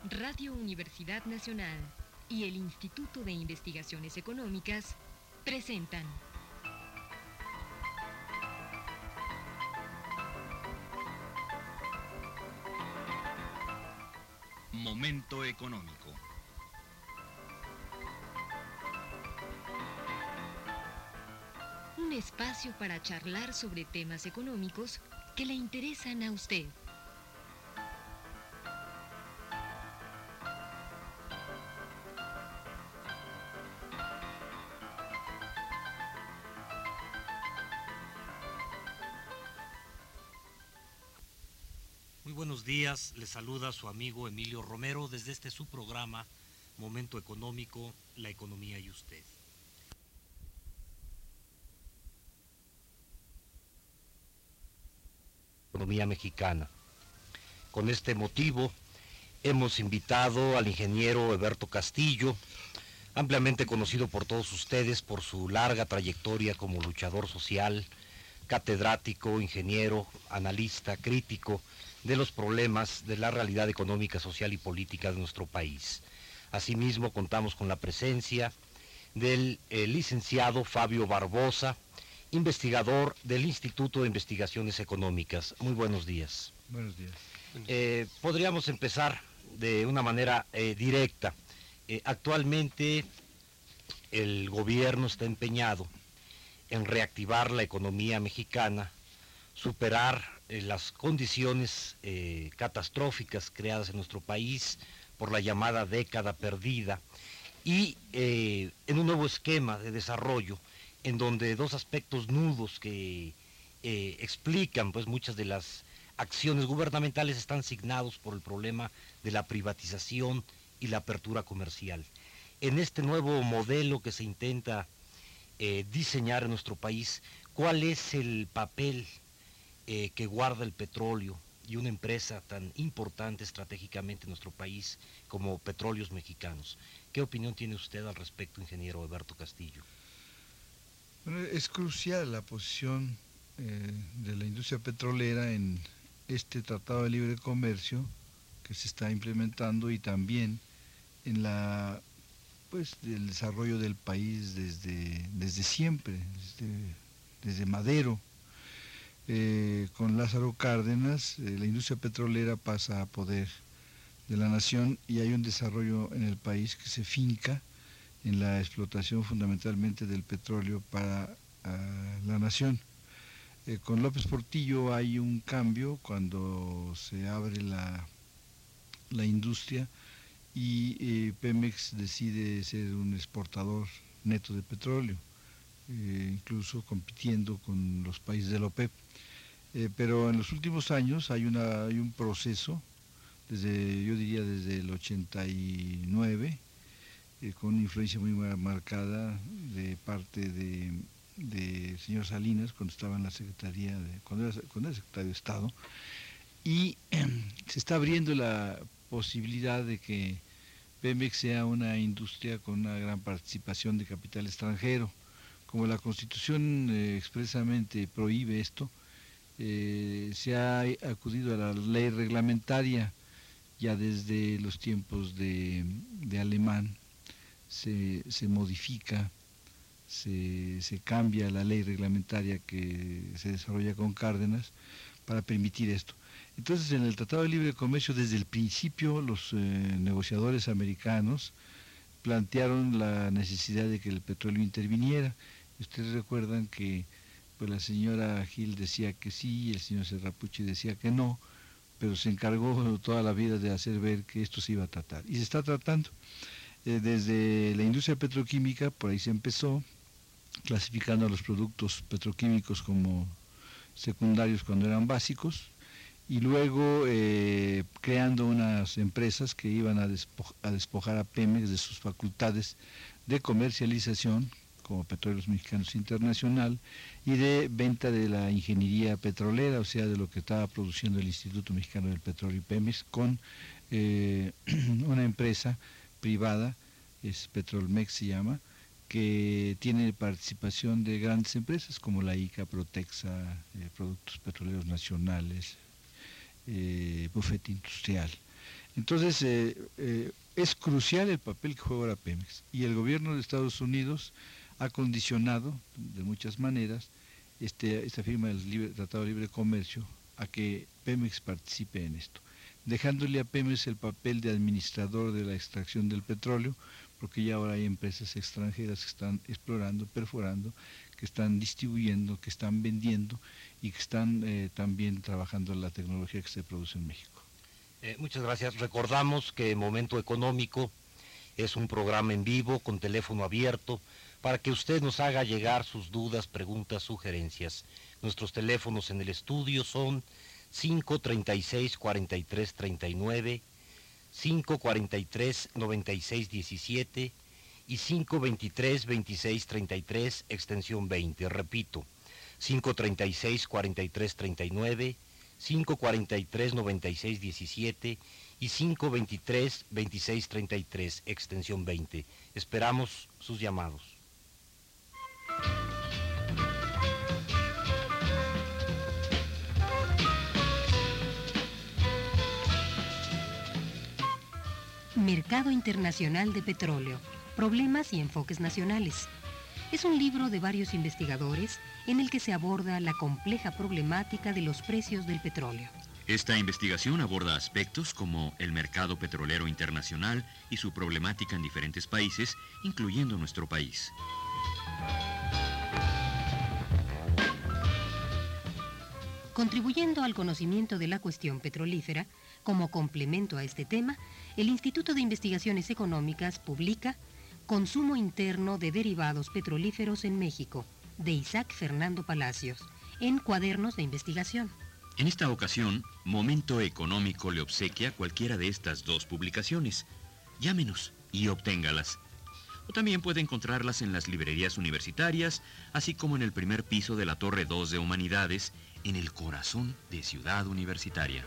Radio Universidad Nacional y el Instituto de Investigaciones Económicas presentan Momento Económico. Un espacio para charlar sobre temas económicos que le interesan a usted. Muy buenos días, les saluda su amigo Emilio Romero desde este su programa Momento Económico, la economía y usted. Economía mexicana. Con este motivo hemos invitado al ingeniero Eberto Castillo, ampliamente conocido por todos ustedes por su larga trayectoria como luchador social, catedrático, ingeniero, analista, crítico de los problemas de la realidad económica, social y política de nuestro país. Asimismo, contamos con la presencia del licenciado Fabio Barbosa, investigador del Instituto de Investigaciones Económicas. Muy buenos días. Buenos días. Podríamos empezar de una manera directa. Actualmente el gobierno está empeñado en reactivar la economía mexicana, superar las condiciones catastróficas creadas en nuestro país por la llamada década perdida y en un nuevo esquema de desarrollo en donde dos aspectos nudos que explican pues muchas de las acciones gubernamentales están signados por el problema de la privatización y la apertura comercial. En este nuevo modelo que se intenta diseñar en nuestro país, ¿cuál es el papel que guarda el petróleo y una empresa tan importante estratégicamente en nuestro país como Petróleos Mexicanos? ¿Qué opinión tiene usted al respecto, ingeniero Eberto Castillo? Bueno, es crucial la posición de la industria petrolera en este Tratado de Libre Comercio que se está implementando y también en el desarrollo del país desde siempre, desde Madero. Con Lázaro Cárdenas, la industria petrolera pasa a poder de la nación y hay un desarrollo en el país que se finca en la explotación fundamentalmente del petróleo para la nación. Con López Portillo hay un cambio cuando se abre la industria y Pemex decide ser un exportador neto de petróleo, incluso compitiendo con los países de la OPEP. Pero en los últimos años hay un proceso, yo diría desde el 89, con una influencia muy marcada de parte de señor Salinas, cuando estaba en la Secretaría, cuando era secretario de Estado, y se está abriendo la posibilidad de que Pemex sea una industria con una gran participación de capital extranjero. Como la Constitución expresamente prohíbe esto, se ha acudido a la ley reglamentaria ya desde los tiempos de Alemán, se modifica, se cambia la ley reglamentaria que se desarrolla con Cárdenas para permitir esto. Entonces, en el Tratado de Libre Comercio, desde el principio, los negociadores americanos plantearon la necesidad de que el petróleo interviniera. Ustedes recuerdan que pues la señora Gil decía que sí, y el señor Serrapucci decía que no, pero se encargó toda la vida de hacer ver que esto se iba a tratar. Y se está tratando. Desde la industria petroquímica, por ahí se empezó, clasificando a los productos petroquímicos como secundarios cuando eran básicos, y luego creando unas empresas que iban a despojar a Pemex de sus facultades de comercialización, como Petróleos Mexicanos Internacional, y de venta de la ingeniería petrolera, o sea, de lo que estaba produciendo el Instituto Mexicano del Petróleo y Pemex, con una empresa privada, es Petrolmex se llama, que tiene participación de grandes empresas como la ICA, Protexa, Productos Petroleros Nacionales, Bufete Industrial. Entonces, es crucial el papel que juega ahora Pemex, y el gobierno de Estados Unidos ha condicionado de muchas maneras esta firma del Tratado de Libre Comercio a que Pemex participe en esto, dejándole a Pemex el papel de administrador de la extracción del petróleo, porque ya ahora hay empresas extranjeras que están explorando, perforando, que están distribuyendo, que están vendiendo y que están también trabajando en la tecnología que se produce en México. Muchas gracias. Recordamos que Momento Económico es un programa en vivo con teléfono abierto para que usted nos haga llegar sus dudas, preguntas, sugerencias. Nuestros teléfonos en el estudio son 536-4339, 543-9617 y 523-2633, extensión 20. Repito, 536-4339, 543-9617 y 523-2633, extensión 20. Esperamos sus llamados. Mercado Internacional de Petróleo, Problemas y Enfoques Nacionales. Es un libro de varios investigadores en el que se aborda la compleja problemática de los precios del petróleo. Esta investigación aborda aspectos como el mercado petrolero internacional y su problemática en diferentes países, incluyendo nuestro país. Contribuyendo al conocimiento de la cuestión petrolífera, como complemento a este tema, el Instituto de Investigaciones Económicas publica Consumo interno de derivados petrolíferos en México, de Isaac Fernando Palacios, en Cuadernos de Investigación. En esta ocasión, Momento Económico le obsequia cualquiera de estas dos publicaciones. Llámenos y obténgalas. O también puede encontrarlas en las librerías universitarias, así como en el primer piso de la Torre 2 de Humanidades, en el corazón de Ciudad Universitaria.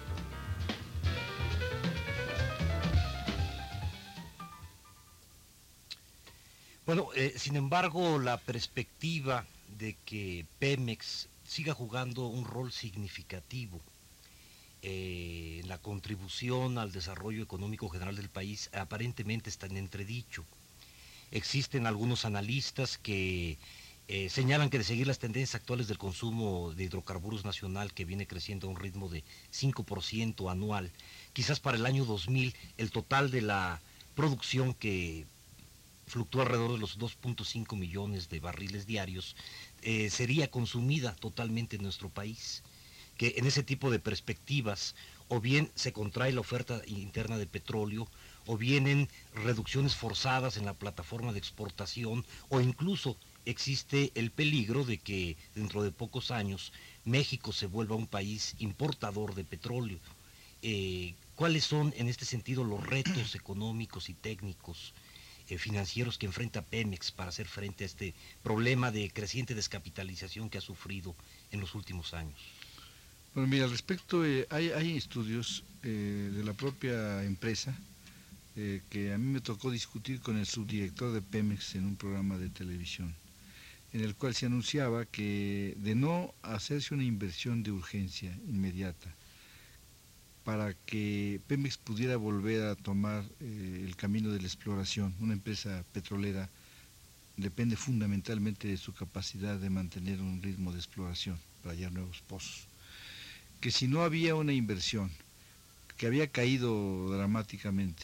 Bueno, sin embargo, la perspectiva de que Pemex siga jugando un rol significativo en la contribución al desarrollo económico general del país aparentemente está en entredicho. Existen algunos analistas que señalan que de seguir las tendencias actuales del consumo de hidrocarburos nacional, que viene creciendo a un ritmo de 5% anual, quizás para el año 2000 el total de la producción, que fluctúa alrededor de los 2.5 millones de barriles diarios, sería consumida totalmente en nuestro país. Que en ese tipo de perspectivas o bien se contrae la oferta interna de petróleo, o vienen reducciones forzadas en la plataforma de exportación, o incluso existe el peligro de que dentro de pocos años México se vuelva un país importador de petróleo. ¿Cuáles son en este sentido los retos económicos y técnicos financieros que enfrenta Pemex para hacer frente a este problema de creciente descapitalización que ha sufrido en los últimos años? Bueno, mira, al respecto, hay estudios de la propia empresa que a mí me tocó discutir con el subdirector de Pemex en un programa de televisión, en el cual se anunciaba que de no hacerse una inversión de urgencia inmediata para que Pemex pudiera volver a tomar el camino de la exploración, una empresa petrolera depende fundamentalmente de su capacidad de mantener un ritmo de exploración para hallar nuevos pozos, que si no había una inversión, que había caído dramáticamente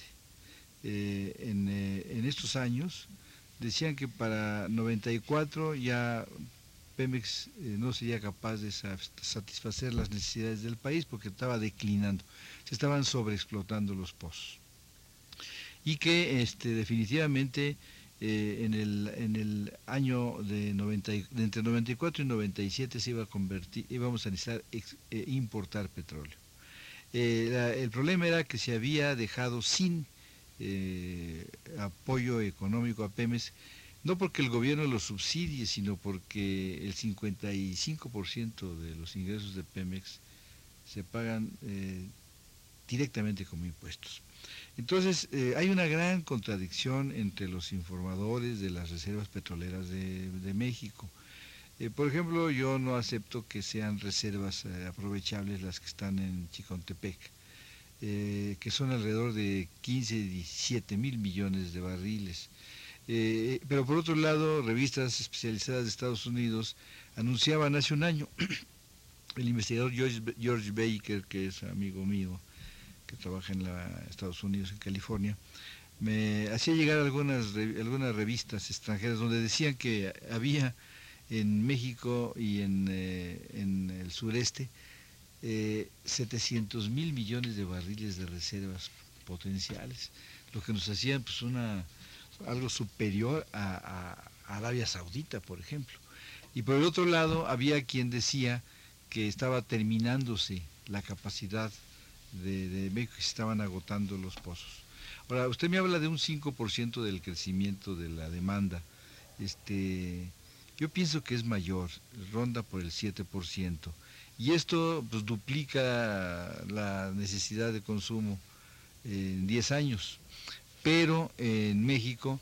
en estos años, decían que para 94 ya Pemex no sería capaz de satisfacer las necesidades del país porque estaba declinando, se estaban sobreexplotando los pozos. Y que definitivamente en el año de entre 94 y 97 se iba a convertir, íbamos a necesitar importar petróleo. El problema era que se había dejado sin apoyo económico a Pemex, no porque el gobierno lo subsidie, sino porque el 55% de los ingresos de Pemex se pagan directamente como impuestos. Entonces, hay una gran contradicción entre los informadores de las reservas petroleras de México. Por ejemplo, yo no acepto que sean reservas aprovechables las que están en Chicontepec. que son alrededor de 15, 17 mil millones de barriles. Pero por otro lado, revistas especializadas de Estados Unidos anunciaban hace un año, el investigador George Baker, que es amigo mío, que trabaja en Estados Unidos, en California, me hacía llegar algunas revistas extranjeras donde decían que había en México y en el sureste 700 mil millones de barriles de reservas potenciales, lo que nos hacía pues algo superior a Arabia Saudita, por ejemplo. Y por el otro lado, había quien decía que estaba terminándose la capacidad de México, que se estaban agotando los pozos. Ahora, usted me habla de un 5% del crecimiento de la demanda. Yo pienso que es mayor, ronda por el 7%. Y esto pues duplica la necesidad de consumo en 10 años. Pero en México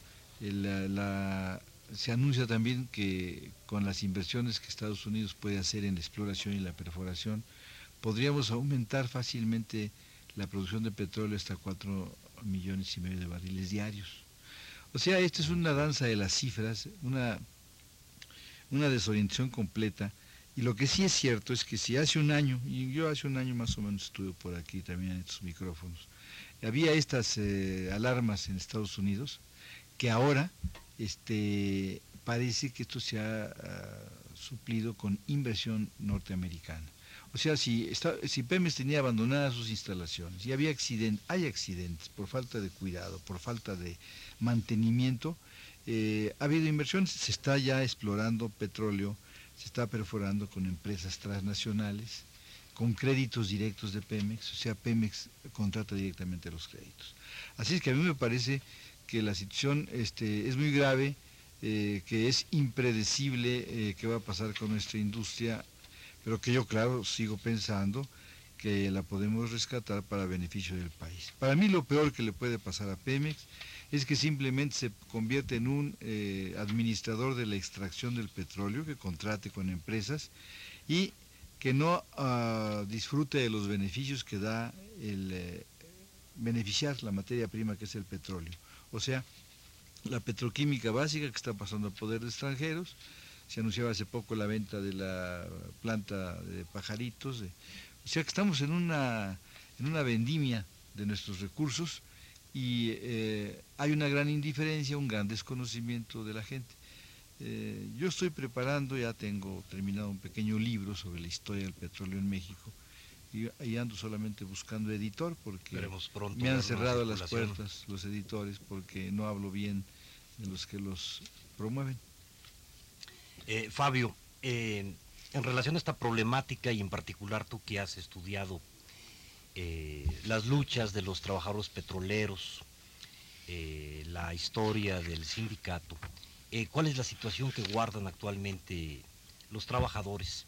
se anuncia también que con las inversiones que Estados Unidos puede hacer en la exploración y la perforación, podríamos aumentar fácilmente la producción de petróleo hasta 4,5 millones de barriles diarios. O sea, esta es una danza de las cifras, una desorientación completa. Y lo que sí es cierto es que si hace un año, y yo hace un año más o menos estuve por aquí también en estos micrófonos, había estas alarmas en Estados Unidos, que ahora parece que esto se ha suplido con inversión norteamericana. O sea, si Pemex tenía abandonadas sus instalaciones y hay accidentes por falta de cuidado, por falta de mantenimiento, ha habido inversiones, se está ya explorando petróleo, se está perforando con empresas transnacionales, con créditos directos de Pemex, o sea, Pemex contrata directamente los créditos. Así es que a mí me parece que la situación es muy grave, que es impredecible qué va a pasar con nuestra industria, pero que yo, claro, sigo pensando que la podemos rescatar para beneficio del país. Para mí lo peor que le puede pasar a Pemex es que simplemente se convierte en un administrador de la extracción del petróleo, que contrate con empresas y que no disfrute de los beneficios que da el beneficiar la materia prima que es el petróleo. O sea, la petroquímica básica que está pasando a poder de extranjeros. Se anunciaba hace poco la venta de la planta de Pajaritos. O sea que estamos en una vendimia de nuestros recursos y hay una gran indiferencia, un gran desconocimiento de la gente. Yo estoy preparando, ya tengo terminado un pequeño libro sobre la historia del petróleo en México y ando solamente buscando editor porque me han cerrado las puertas los editores porque no hablo bien de los que los promueven. Fabio, en relación a esta problemática y en particular tú que has estudiado las luchas de los trabajadores petroleros, la historia del sindicato, ¿cuál es la situación que guardan actualmente los trabajadores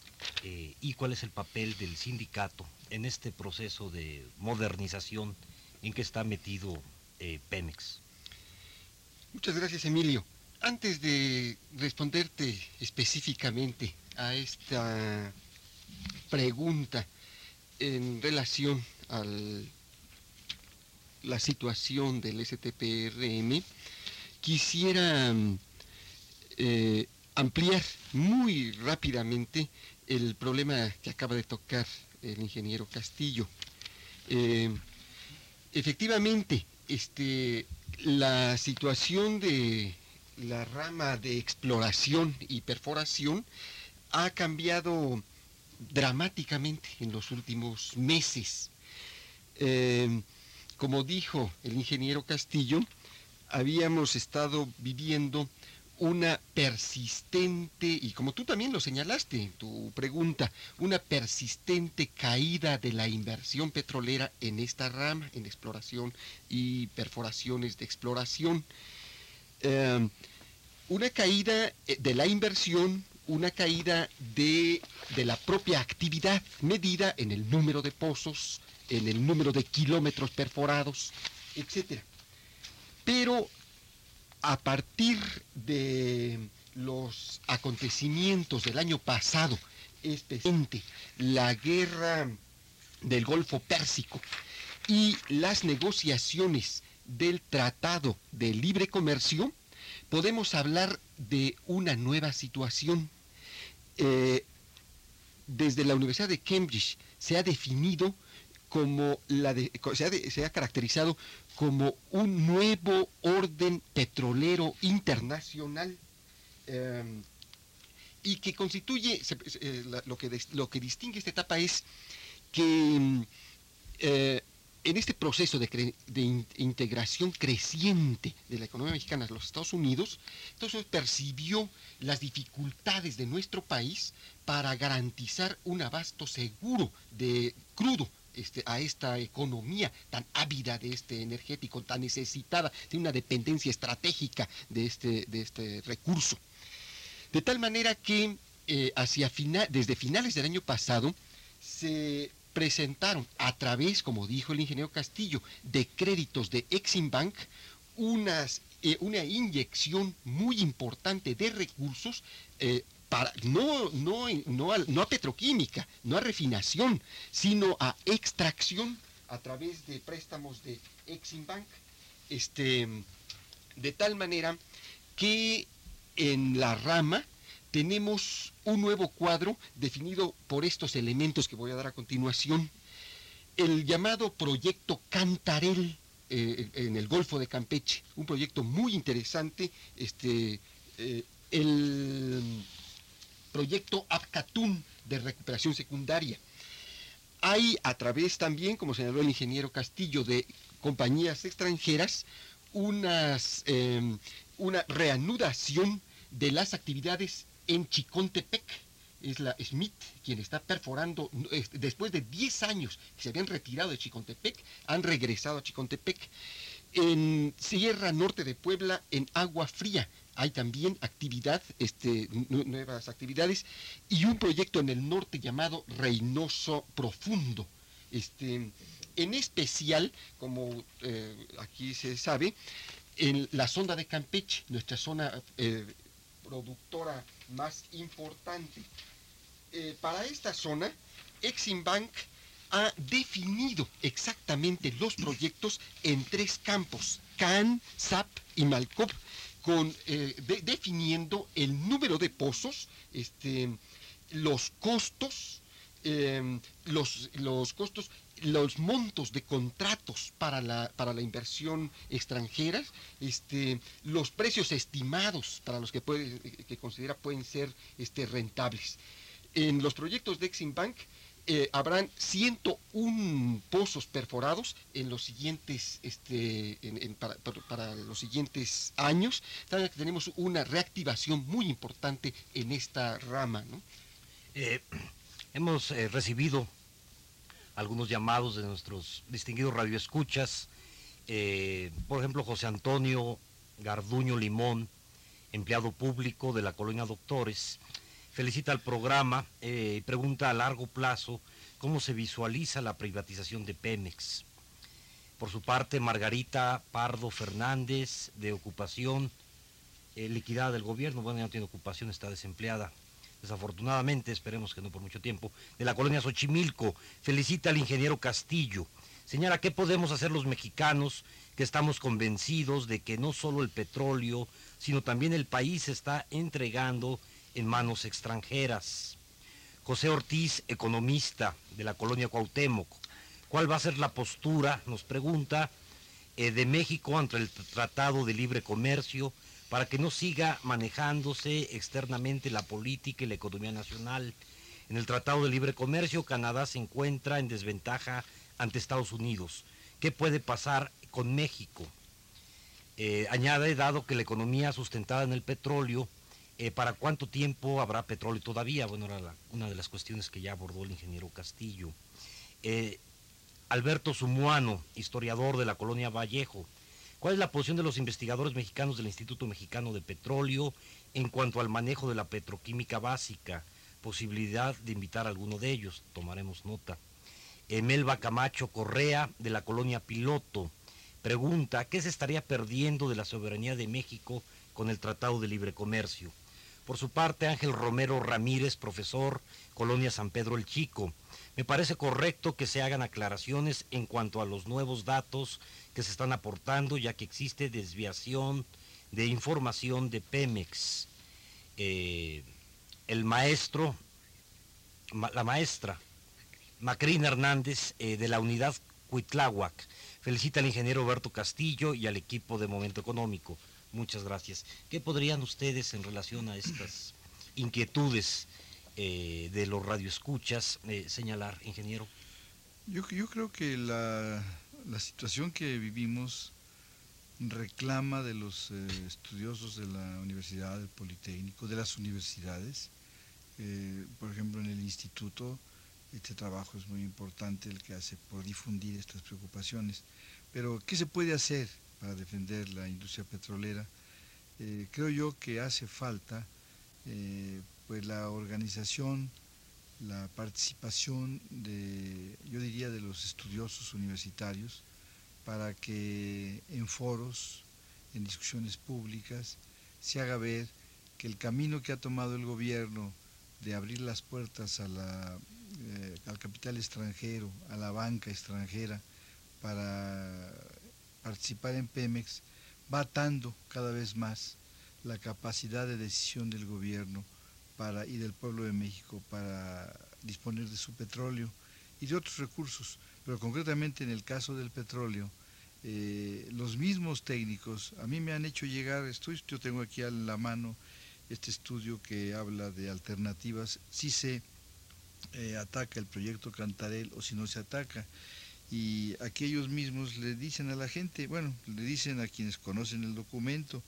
y cuál es el papel del sindicato en este proceso de modernización en que está metido Pemex? Muchas gracias, Emilio. Antes de responderte específicamente a esta pregunta en relación a la situación del STPRM, quisiera ampliar muy rápidamente el problema que acaba de tocar el ingeniero Castillo. Efectivamente, la situación de la rama de exploración y perforación ha cambiado dramáticamente en los últimos meses. Como dijo el ingeniero Castillo, habíamos estado viviendo una persistente, y como tú también lo señalaste en tu pregunta, una persistente caída de la inversión petrolera en esta rama, en exploración y perforaciones de exploración. Una caída de la inversión, una caída de la propia actividad medida en el número de pozos, en el número de kilómetros perforados, etc. Pero a partir de los acontecimientos del año pasado, especialmente la guerra del Golfo Pérsico y las negociaciones del Tratado de Libre Comercio, podemos hablar de una nueva situación. Desde la Universidad de Cambridge se ha definido como se ha caracterizado como un nuevo orden petrolero internacional, y que constituye, lo que distingue esta etapa es que en este proceso de integración creciente de la economía mexicana a los Estados Unidos, entonces percibió las dificultades de nuestro país para garantizar un abasto seguro de crudo a esta economía tan ávida de este energético, tan necesitada, tiene una dependencia estratégica de este recurso. De tal manera que desde finales del año pasado se presentaron a través, como dijo el ingeniero Castillo, de créditos de Exim Bank, una inyección muy importante de recursos para no a petroquímica, no a refinación, sino a extracción a través de préstamos de Exim Bank, de tal manera que en la rama tenemos un nuevo cuadro definido por estos elementos que voy a dar a continuación. El llamado proyecto Cantarell en el Golfo de Campeche, un proyecto muy interesante, el proyecto Apcatún de recuperación secundaria. Hay a través también, como señaló el ingeniero Castillo, de compañías extranjeras, una reanudación de las actividades en Chicontepec. Es la Smith quien está perforando, después de 10 años que se habían retirado de Chicontepec, han regresado a Chicontepec. En Sierra Norte de Puebla, en Agua Fría, hay también nuevas actividades, y un proyecto en el norte llamado Reynoso Profundo. En especial, como aquí se sabe, en la sonda de Campeche, nuestra zona productora más importante. Para esta zona, Exim Bank ha definido exactamente los proyectos en 3 campos, CAN, SAP y Malcop, definiendo el número de pozos, los costos, los montos de contratos para la inversión extranjera, los precios estimados para los que considera pueden ser rentables. En los proyectos de Exim Bank habrán 101 pozos perforados en los siguientes para los siguientes años. También tenemos una reactivación muy importante en esta rama, ¿no? Hemos recibido algunos llamados de nuestros distinguidos radioescuchas, por ejemplo, José Antonio Garduño Limón, empleado público de la colonia Doctores, felicita al programa y pregunta a largo plazo cómo se visualiza la privatización de Pemex. Por su parte, Margarita Pardo Fernández, de ocupación liquidada del gobierno, bueno, ya no tiene ocupación, está desempleada, desafortunadamente, esperemos que no por mucho tiempo, de la colonia Xochimilco, felicita al ingeniero Castillo, señala qué podemos hacer los mexicanos que estamos convencidos de que no solo el petróleo, sino también el país se está entregando en manos extranjeras. José Ortiz, economista de la colonia Cuauhtémoc, ¿cuál va a ser la postura, nos pregunta, de México ante el Tratado de Libre Comercio para que no siga manejándose externamente la política y la economía nacional? En el Tratado de Libre Comercio, Canadá se encuentra en desventaja ante Estados Unidos. ¿Qué puede pasar con México? Añade, dado que la economía sustentada en el petróleo, ¿para cuánto tiempo habrá petróleo todavía? Bueno, era una de las cuestiones que ya abordó el ingeniero Castillo. Alberto Zumuano, historiador de la colonia Vallejo, ¿cuál es la posición de los investigadores mexicanos del Instituto Mexicano de Petróleo en cuanto al manejo de la petroquímica básica? Posibilidad de invitar a alguno de ellos, tomaremos nota. Melba Camacho Correa, de la colonia Piloto, pregunta, ¿qué se estaría perdiendo de la soberanía de México con el Tratado de Libre Comercio? Por su parte, Ángel Romero Ramírez, profesor, Colonia San Pedro el Chico. Me parece correcto que se hagan aclaraciones en cuanto a los nuevos datos que se están aportando, ya que existe desviación de información de Pemex. La maestra Macrina Hernández de la unidad Cuitláhuac felicita al ingeniero Roberto Castillo y al equipo de Momento Económico. Muchas gracias. ¿Qué podrían ustedes en relación a estas inquietudes de los radioescuchas señalar, ingeniero? Yo creo que la situación que vivimos reclama de los estudiosos de la universidad, del Politécnico, de las universidades. Por ejemplo, en el instituto, este trabajo es muy importante, el que hace por difundir estas preocupaciones. Pero, ¿qué se puede hacer para defender la industria petrolera? Creo yo que hace falta pues la organización, la participación yo diría, de los estudiosos universitarios, para que en foros, en discusiones públicas, se haga ver que el camino que ha tomado el gobierno de abrir las puertas al capital extranjero, a la banca extranjera, para participar en Pemex, va atando cada vez más la capacidad de decisión del gobierno y del pueblo de México para disponer de su petróleo y de otros recursos. Pero concretamente en el caso del petróleo, los mismos técnicos a mí me han hecho llegar, yo tengo aquí a la mano este estudio que habla de alternativas, si se ataca el proyecto Cantarell o si no se ataca. Y aquí ellos mismos le dicen a la gente, bueno, le dicen a quienes conocen el documento,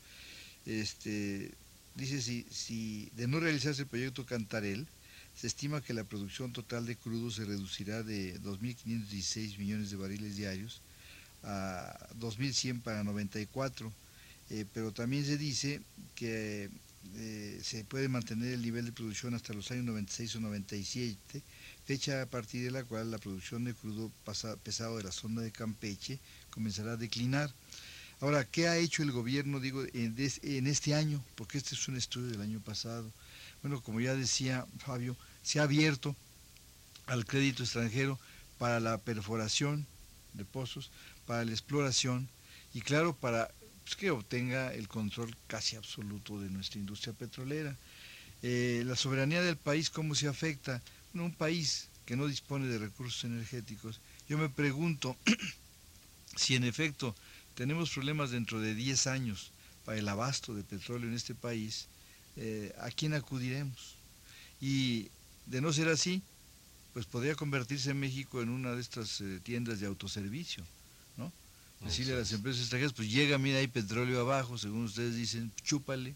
dice, si de no realizarse el proyecto Cantarell, se estima que la producción total de crudo se reducirá de 2.516 millones de barriles diarios a 2.100 para 94, pero también se dice que se puede mantener el nivel de producción hasta los años 96 o 97, fecha a partir de la cual la producción de crudo pesado de la zona de Campeche comenzará a declinar. Ahora, ¿qué ha hecho el gobierno, digo, en este año? Porque este es un estudio del año pasado. Bueno, como ya decía Fabio, se ha abierto al crédito extranjero para la perforación de pozos, para la exploración y claro, para que obtenga el control casi absoluto de nuestra industria petrolera. La soberanía del país, ¿cómo se afecta? Bueno, un país que no dispone de recursos energéticos, yo me pregunto si en efecto tenemos problemas dentro de 10 años para el abasto de petróleo en este país, ¿a quién acudiremos? Y de no ser así, pues podría convertirse México en una de estas tiendas de autoservicio, ¿no? Decirle a las empresas extranjeras, pues llega, mira, hay petróleo abajo, según ustedes dicen, chúpale,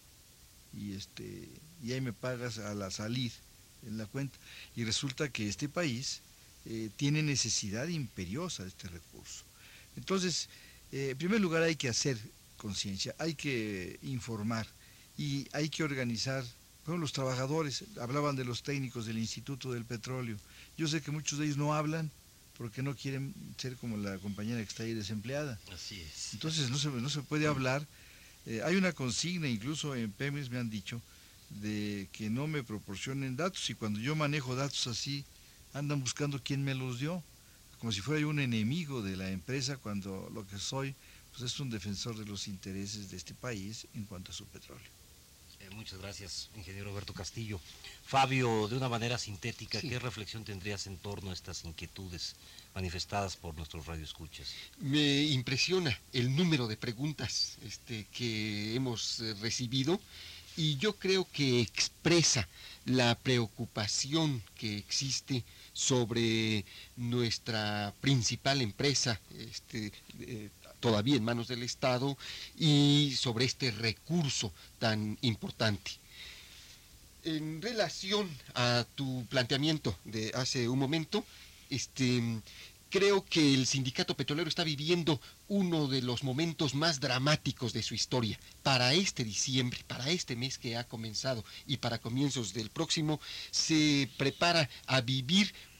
y ahí me pagas a la salir en la cuenta. Y resulta que este país tiene necesidad imperiosa de este recurso. Entonces, en primer lugar hay que hacer conciencia, hay que informar y hay que organizar. Bueno, los trabajadores, hablaban de los técnicos del Instituto del Petróleo. Yo sé que muchos de ellos no hablan porque no quieren ser como la compañera que está ahí desempleada. Así es. Entonces no se puede hablar. Hay una consigna, incluso en Pemex me han dicho, de que no me proporcionen datos, y cuando yo manejo datos así, andan buscando quién me los dio, como si fuera yo un enemigo de la empresa, cuando lo que soy pues es un defensor de los intereses de este país en cuanto a su petróleo. Muchas gracias, ingeniero Roberto Castillo. Fabio, de una manera sintética, Sí. ¿Qué reflexión tendrías en torno a estas inquietudes manifestadas por nuestros radioescuchas? Me impresiona el número de preguntas que hemos recibido, y yo creo que expresa la preocupación que existe sobre nuestra principal empresa, todavía en manos del Estado, y sobre este recurso tan importante. En relación a tu planteamiento de hace un momento, creo que el sindicato petrolero está viviendo uno de los momentos más dramáticos de su historia. Para este diciembre, para este mes que ha comenzado y para comienzos del próximo, se prepara a vivir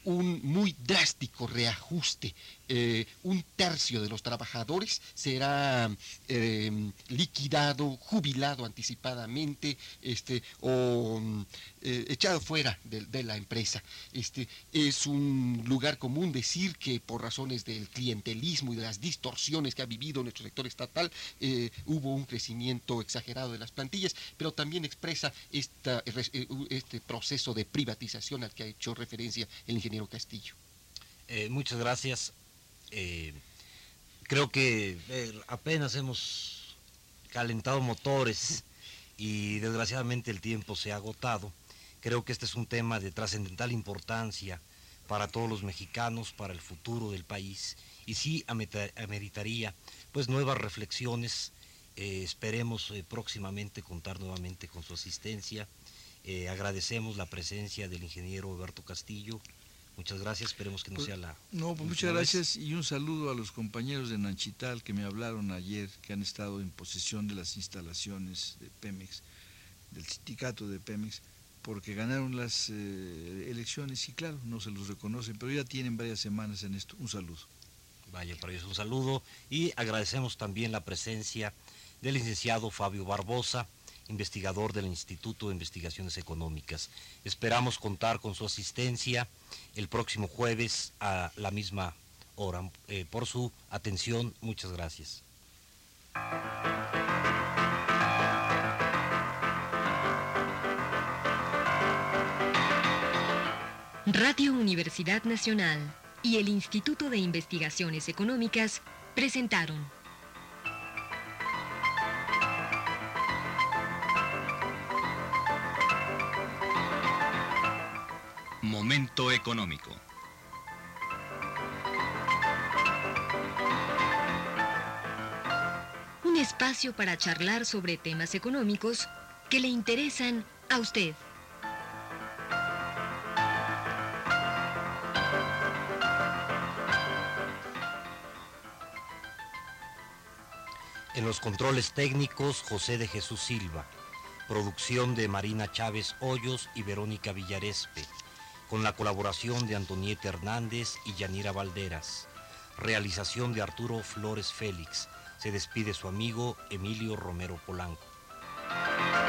un muy drástico reajuste. Un tercio de los trabajadores será liquidado, jubilado anticipadamente, o echado fuera de la empresa. Es un lugar común decir que por razones del clientelismo y de las distorsiones que ha vivido nuestro sector estatal, hubo un crecimiento exagerado de las plantillas, pero también expresa este proceso de privatización al que ha hecho referencia el ingeniero Castillo. Muchas gracias. Creo que apenas hemos calentado motores y desgraciadamente el tiempo se ha agotado. Creo que este es un tema de trascendental importancia para todos los mexicanos, para el futuro del país, y sí ameritaría pues nuevas reflexiones. Esperemos próximamente contar nuevamente con su asistencia. Agradecemos la presencia del ingeniero Alberto Castillo. Muchas gracias, esperemos que no sea la... No, pues muchas gracias y un saludo a los compañeros de Nanchital que me hablaron ayer, que han estado en posesión de las instalaciones de Pemex, del sindicato de Pemex, porque ganaron las elecciones y claro, no se los reconocen, pero ya tienen varias semanas en esto. Un saludo. Vaya, para ellos un saludo y agradecemos también la presencia del licenciado Fabio Barbosa, investigador del Instituto de Investigaciones Económicas. Esperamos contar con su asistencia el próximo jueves a la misma hora. Por su atención, muchas gracias. Radio Universidad Nacional y el Instituto de Investigaciones Económicas presentaron Momento económico. un espacio para charlar sobre temas económicos que le interesan a usted. En los controles técnicos, José de Jesús Silva. Producción de Marina Chávez Hoyos y Verónica Villarespe, con la colaboración de Antonieta Hernández y Yanira Valderas. Realización de Arturo Flores Félix. Se despide su amigo Emilio Romero Polanco.